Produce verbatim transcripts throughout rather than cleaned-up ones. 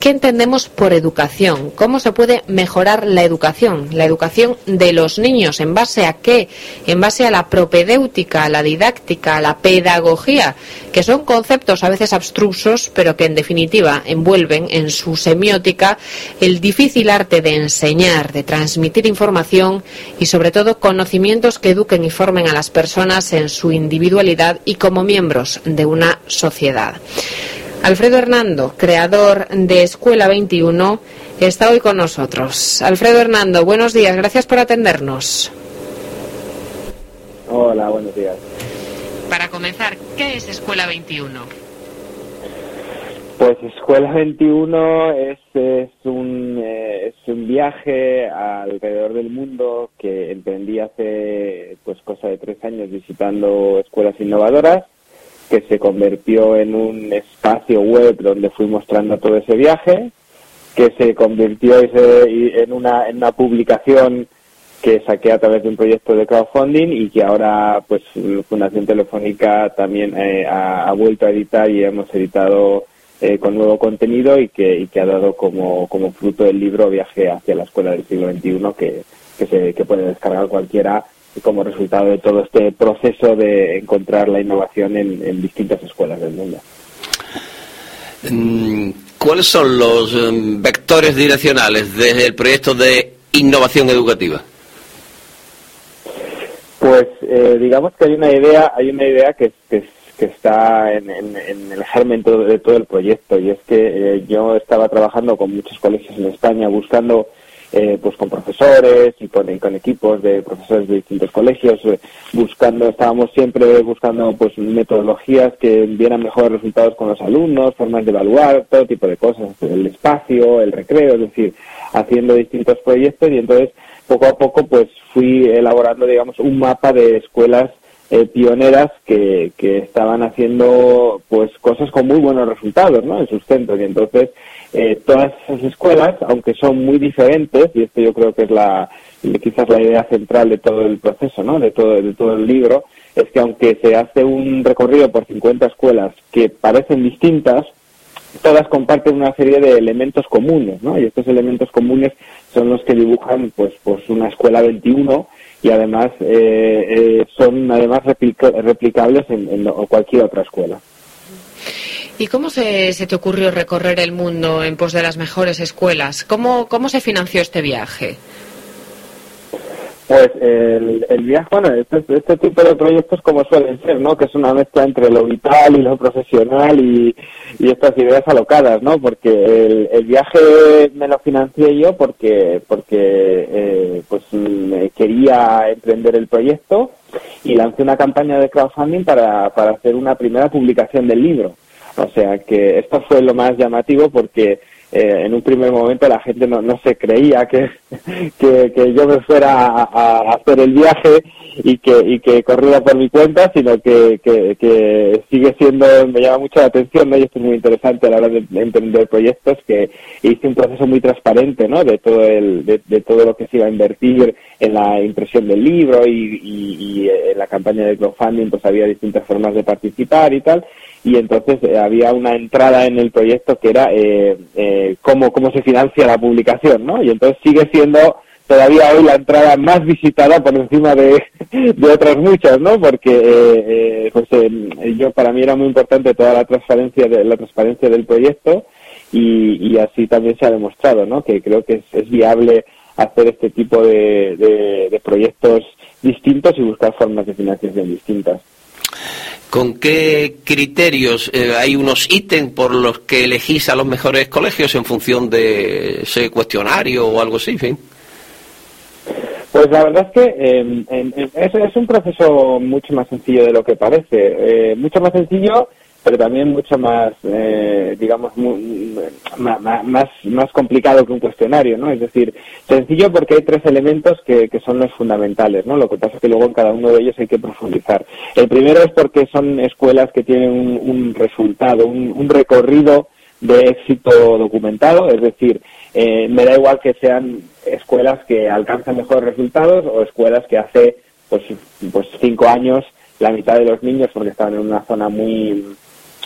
¿qué entendemos por educación? ¿Cómo se puede mejorar la educación? La educación de los niños, ¿en base a qué? En base a la propedéutica, a la didáctica, a la pedagogía, que son conceptos a veces abstrusos, pero que en definitiva envuelven en su semiótica el difícil arte de enseñar, de transmitir información y sobre todo conocimientos que eduquen y formen a las personas en su individualidad y como miembros de una sociedad. Alfredo Hernando, creador de Escuela veintiuno, está hoy con nosotros. Alfredo Hernando, buenos días, gracias por atendernos. Hola, buenos días. Para comenzar, ¿qué es Escuela veintiuno? Pues Escuela veintiuno es, es, un, eh, es un viaje alrededor del mundo que emprendí hace pues cosa de tres años visitando escuelas innovadoras, que se convirtió en un espacio web donde fui mostrando todo ese viaje, que se convirtió ese, en, una, en una publicación que saqué a través de un proyecto de crowdfunding y que ahora pues Fundación Telefónica también eh, ha, ha vuelto a editar y hemos editado eh, con nuevo contenido y que, y que ha dado como, como fruto el libro Viaje hacia la Escuela del siglo veintiuno, que, que, se, que puede descargar cualquiera como resultado de todo este proceso de encontrar la innovación en, en distintas escuelas del mundo. ¿Cuáles son los um, vectores direccionales desde el proyecto de innovación educativa? Pues eh, digamos que hay una idea, hay una idea que, que, que está en, en, en el germen todo, de todo el proyecto, y es que eh, yo estaba trabajando con muchos colegios en España buscando Eh, pues con profesores y con, y con equipos de profesores de distintos colegios, eh, buscando, estábamos siempre buscando pues metodologías que dieran mejores resultados con los alumnos, formas de evaluar, todo tipo de cosas, el espacio, el recreo, es decir, haciendo distintos proyectos, y entonces poco a poco pues fui elaborando, digamos, un mapa de escuelas eh, pioneras que, que estaban haciendo pues cosas con muy buenos resultados, ¿no?, en sus centros, y entonces Eh, todas esas escuelas, aunque son muy diferentes, y esto yo creo que es la quizás la idea central de todo el proceso, ¿no?, de todo, de todo el libro, es que aunque se hace un recorrido por cincuenta escuelas que parecen distintas, todas comparten una serie de elementos comunes, ¿no?, y estos elementos comunes son los que dibujan pues pues una Escuela veintiuno, y además eh, eh, son además replica, replicables en, en cualquier otra escuela. ¿Y cómo se, se te ocurrió recorrer el mundo en pos de las mejores escuelas? ¿Cómo, cómo se financió este viaje? Pues el, el viaje, bueno, este, este tipo de proyectos como suelen ser, ¿no?, que es una mezcla entre lo vital y lo profesional y, y estas ideas alocadas, ¿no?, porque el, el viaje me lo financié yo porque porque eh, pues quería emprender el proyecto y lancé una campaña de crowdfunding para, para hacer una primera publicación del libro. O sea que esto fue lo más llamativo porque eh, en un primer momento la gente no, no se creía que, que, que yo me fuera a, a hacer el viaje y que y que corriera por mi cuenta, sino que, que, que sigue siendo, me llama mucho la atención, ¿no?, y esto es muy interesante a la hora de emprender proyectos, que hice un proceso muy transparente, ¿no?, de todo el de, de todo lo que se iba a invertir en la impresión del libro y, y, y en la campaña de crowdfunding pues había distintas formas de participar y tal. Y entonces eh, había una entrada en el proyecto que era eh, eh, cómo, cómo se financia la publicación, ¿no? Y entonces sigue siendo todavía hoy la entrada más visitada por encima de, de otras muchas, ¿no? Porque eh, eh, pues eh, yo para mí era muy importante toda la transparencia de la transparencia del proyecto y, y así también se ha demostrado, ¿no?, que creo que es, es viable hacer este tipo de, de, de proyectos distintos y buscar formas de financiación distintas. ¿Con qué criterios? Eh, ¿Hay unos ítems por los que elegís a los mejores colegios en función de ese cuestionario o algo así, en fin? Pues la verdad es que eh, eh, es, es un proceso mucho más sencillo de lo que parece. Eh, mucho más sencillo, pero también mucho más, eh, digamos, muy, más, más, más complicado que un cuestionario, ¿no? Es decir, sencillo porque hay tres elementos que, que son los fundamentales, ¿no? Lo que pasa es que luego en cada uno de ellos hay que profundizar. El primero es porque son escuelas que tienen un, un resultado, un, un recorrido de éxito documentado, es decir, eh, me da igual que sean escuelas que alcanzan mejores resultados o escuelas que hace pues, pues cinco años la mitad de los niños, porque estaban en una zona muy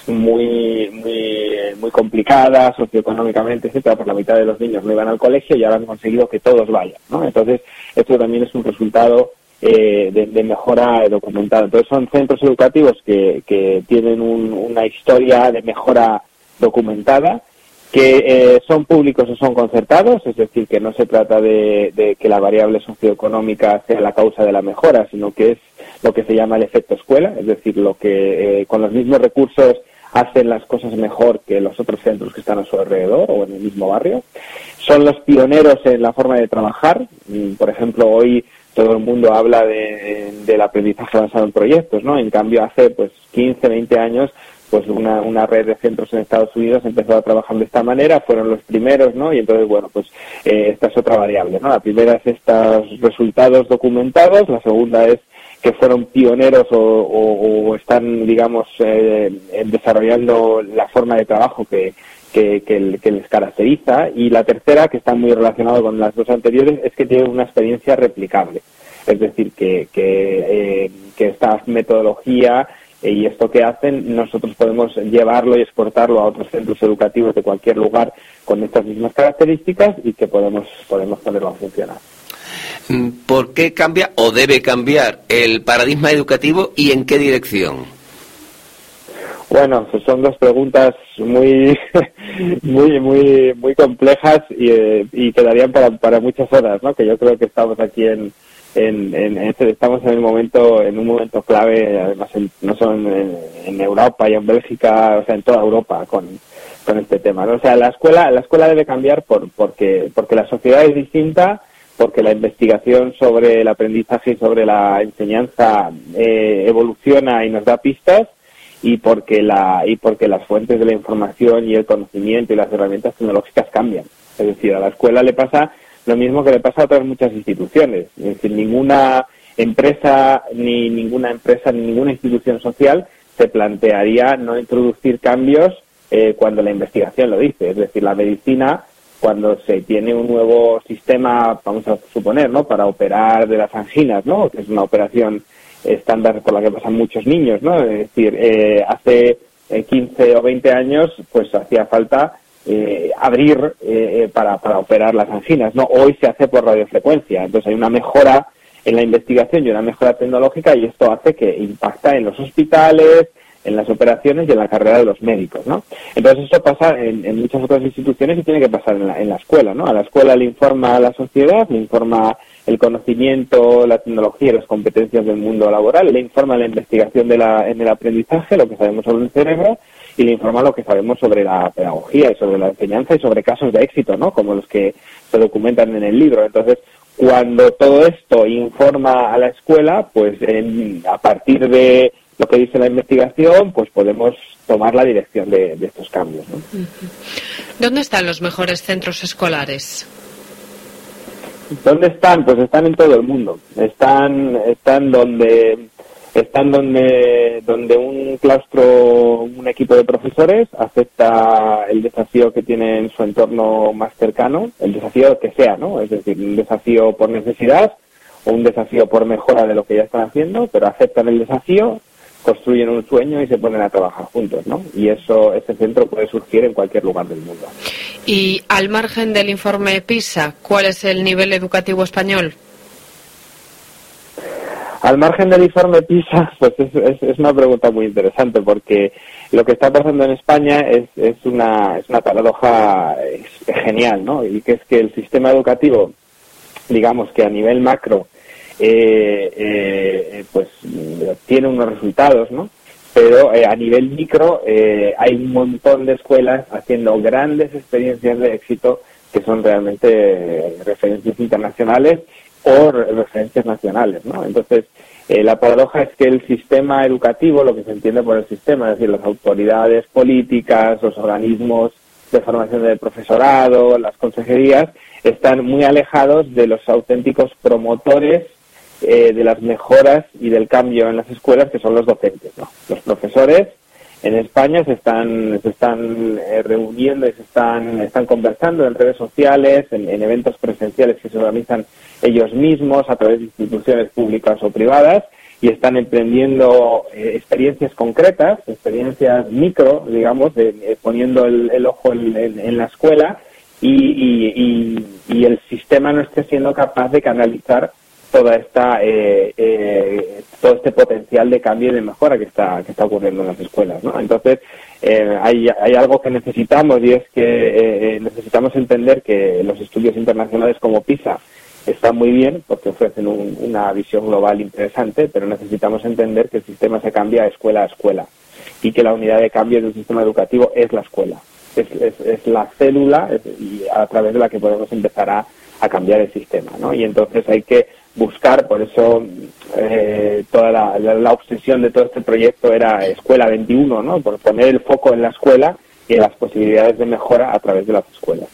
muy muy muy complicada socioeconómicamente, etcétera, por la mitad de los niños no iban al colegio y ahora han conseguido que todos vayan, ¿no? Entonces, esto también es un resultado eh, de, de mejora documentada. Entonces, son centros educativos que, que tienen un, una historia de mejora documentada, que eh, son públicos o son concertados, es decir, que no se trata de, de que la variable socioeconómica sea la causa de la mejora, sino que es lo que se llama el efecto escuela, es decir, lo que eh, con los mismos recursos hacen las cosas mejor que los otros centros que están a su alrededor o en el mismo barrio. Son los pioneros en la forma de trabajar. Por ejemplo, hoy todo el mundo habla de, del aprendizaje basado en proyectos, ¿no? En cambio, hace pues quince, veinte años, pues una, una red de centros en Estados Unidos empezó a trabajar de esta manera, fueron los primeros, ¿no? Y entonces, bueno, pues eh, esta es otra variable, ¿no? La primera es estos resultados documentados, la segunda es que fueron pioneros o, o, o están, digamos, eh, desarrollando la forma de trabajo que, que, que, que les caracteriza, y la tercera, que está muy relacionado con las dos anteriores, es que tienen una experiencia replicable, es decir, que, que, eh, que esta metodología y esto que hacen, nosotros podemos llevarlo y exportarlo a otros centros educativos de cualquier lugar con estas mismas características y que podemos, podemos ponerlo a funcionar. ¿Por qué cambia o debe cambiar el paradigma educativo y en qué dirección? Bueno, pues son dos preguntas muy muy muy muy complejas y, eh, y quedarían para, para muchas horas, ¿no? Que yo creo que estamos aquí en En, en, en este, estamos en el momento en un momento clave, además en, no solo en, en Europa y en Bélgica, o sea, en toda Europa con, con este tema, ¿no? O sea, la escuela la escuela debe cambiar por porque porque la sociedad es distinta, porque la investigación sobre el aprendizaje y sobre la enseñanza eh, evoluciona y nos da pistas, y porque la y porque las fuentes de la información y el conocimiento y las herramientas tecnológicas cambian. Es decir, a la escuela le pasa lo mismo que le pasa a otras muchas instituciones. Es decir, ninguna empresa, ni ninguna empresa, ni ninguna institución social se plantearía no introducir cambios eh, cuando la investigación lo dice. Es decir, la medicina, cuando se tiene un nuevo sistema, vamos a suponer, ¿no?, para operar de las anginas, ¿no?, que es una operación estándar por la que pasan muchos niños, ¿no? Es decir, eh, hace eh, quince o veinte años, pues hacía falta Eh, abrir eh, para, para operar las anginas, ¿no? Hoy se hace por radiofrecuencia, entonces hay una mejora en la investigación y una mejora tecnológica, y esto hace que impacta en los hospitales, en las operaciones y en la carrera de los médicos, ¿no? Entonces esto pasa en, en muchas otras instituciones y tiene que pasar en la, en la escuela, ¿no? A la escuela le informa a la sociedad, le informa el conocimiento, la tecnología y las competencias del mundo laboral, le informa la investigación de la, en el aprendizaje, lo que sabemos sobre el cerebro, y le informa lo que sabemos sobre la pedagogía y sobre la enseñanza y sobre casos de éxito, ¿no?, como los que se documentan en el libro. Entonces, cuando todo esto informa a la escuela, pues en, a partir de lo que dice la investigación, pues podemos tomar la dirección de, de estos cambios, ¿no? ¿Dónde están los mejores centros escolares? ¿Dónde están? Pues están en todo el mundo. Están, están donde... Están donde donde un claustro, un equipo de profesores acepta el desafío que tiene en su entorno más cercano, el desafío que sea, ¿no? Es decir, un desafío por necesidad o un desafío por mejora de lo que ya están haciendo, pero aceptan el desafío, construyen un sueño y se ponen a trabajar juntos, ¿no? Y eso, ese centro puede surgir en cualquier lugar del mundo. Y al margen del informe PISA, ¿cuál es el nivel educativo español? Al margen del informe PISA, pues es, es, es una pregunta muy interesante, porque lo que está pasando en España es, es una es una paradoja genial, ¿no? Y que es que el sistema educativo, digamos que a nivel macro, eh, eh, pues tiene unos resultados, ¿no? Pero eh, a nivel micro eh, hay un montón de escuelas haciendo grandes experiencias de éxito que son realmente eh, referencias internacionales o referencias nacionales, ¿no? Entonces, eh, la paradoja es que el sistema educativo, lo que se entiende por el sistema, es decir, las autoridades políticas, los organismos de formación del profesorado, las consejerías, están muy alejados de los auténticos promotores eh, de las mejoras y del cambio en las escuelas, que son los docentes, ¿no? Los profesores en España se están se están eh, reuniendo y se están están conversando en redes sociales, en, en eventos presenciales que se organizan ellos mismos a través de instituciones públicas o privadas, y están emprendiendo eh, experiencias concretas, experiencias micro, digamos, de, eh, poniendo el, el ojo en, en, en la escuela y, y, y, y el sistema no esté siendo capaz de canalizar toda esta eh, eh, todo este potencial de cambio y de mejora que está que está ocurriendo en las escuelas, ¿no? Entonces eh, hay hay algo que necesitamos, y es que eh, necesitamos entender que los estudios internacionales como PISA están muy bien porque ofrecen un, una visión global interesante, pero necesitamos entender que el sistema se cambia escuela a escuela y que la unidad de cambio de un sistema educativo es la escuela, es, es, es la célula es, y a través de la que podemos empezar a, a cambiar el sistema, ¿no? Y entonces hay que buscar, por eso eh, toda la, la, la obsesión de todo este proyecto era Escuela veintiuno, ¿no? Por poner el foco en la escuela y en las posibilidades de mejora a través de las escuelas.